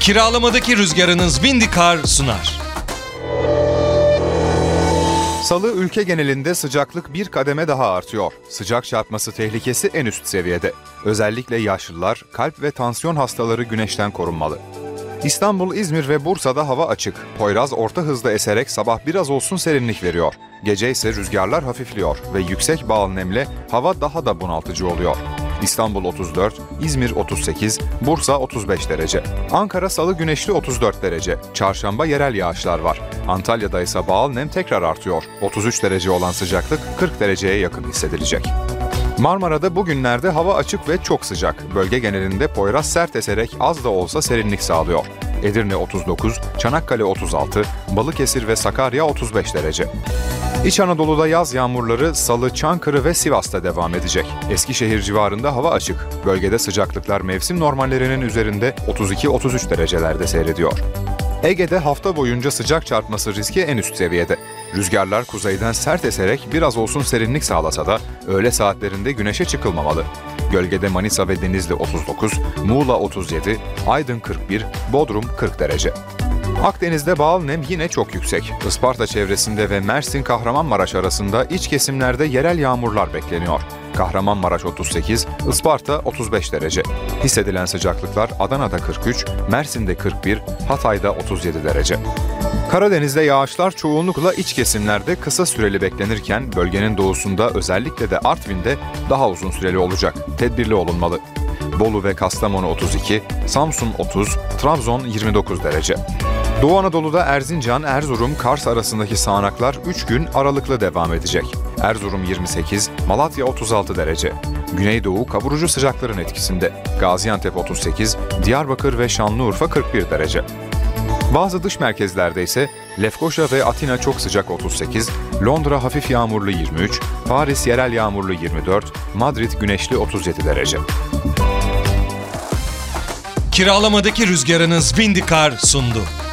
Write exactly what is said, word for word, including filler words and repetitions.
Kiralamadaki rüzgarınız Vindikar sunar. Salı ülke genelinde sıcaklık bir kademe daha artıyor. Sıcak çarpması tehlikesi en üst seviyede. Özellikle yaşlılar, kalp ve tansiyon hastaları güneşten korunmalı. İstanbul, İzmir ve Bursa'da hava açık. Poyraz orta hızda eserek sabah biraz olsun serinlik veriyor. Gece ise rüzgarlar hafifliyor ve yüksek bağıl nemle hava daha da bunaltıcı oluyor. İstanbul otuz dört, İzmir otuz sekiz, Bursa otuz beş derece. Ankara salı güneşli otuz dört derece. Çarşamba yerel yağışlar var. Antalya'da ise bağıl nem tekrar artıyor. otuz üç derece olan sıcaklık kırk dereceye yakın hissedilecek. Marmara'da bugünlerde hava açık ve çok sıcak. Bölge genelinde Poyraz sert eserek az da olsa serinlik sağlıyor. Edirne otuz dokuz, Çanakkale otuz altı, Balıkesir ve Sakarya otuz beş derece. İç Anadolu'da yaz yağmurları Salı, Çankırı ve Sivas'ta devam edecek. Eskişehir civarında hava açık. Bölgede sıcaklıklar mevsim normallerinin üzerinde otuz iki otuz üç derecelerde seyrediyor. Ege'de hafta boyunca sıcak çarpması riski en üst seviyede. Rüzgarlar kuzeyden sert eserek biraz olsun serinlik sağlasa da öğle saatlerinde güneşe çıkılmamalı. Gölgede Manisa ve Denizli otuz dokuz, Muğla otuz yedi, Aydın kırk bir, Bodrum kırk derece. Akdeniz'de bağıl nem yine çok yüksek. Isparta çevresinde ve Mersin-Kahramanmaraş arasında iç kesimlerde yerel yağmurlar bekleniyor. Kahramanmaraş otuz sekiz, Isparta otuz beş derece. Hissedilen sıcaklıklar Adana'da kırk üç, Mersin'de kırk bir, Hatay'da otuz yedi derece. Karadeniz'de yağışlar çoğunlukla iç kesimlerde kısa süreli beklenirken bölgenin doğusunda özellikle de Artvin'de daha uzun süreli olacak. Tedbirli olunmalı. Bolu ve Kastamonu otuz iki, Samsun otuz, Trabzon yirmi dokuz derece. Doğu Anadolu'da Erzincan, Erzurum, Kars arasındaki sağanaklar üç gün aralıklı devam edecek. Erzurum yirmi sekiz, Malatya otuz altı derece. Güneydoğu kavurucu sıcakların etkisinde. Gaziantep otuz sekiz, Diyarbakır ve Şanlıurfa kırk bir derece. Bazı dış merkezlerde ise Lefkoşa ve Atina çok sıcak otuz sekiz, Londra hafif yağmurlu yirmi üç, Paris yerel yağmurlu yirmi dört, Madrid güneşli otuz yedi derece. Kiralamadaki rüzgarınız Vindikar sundu.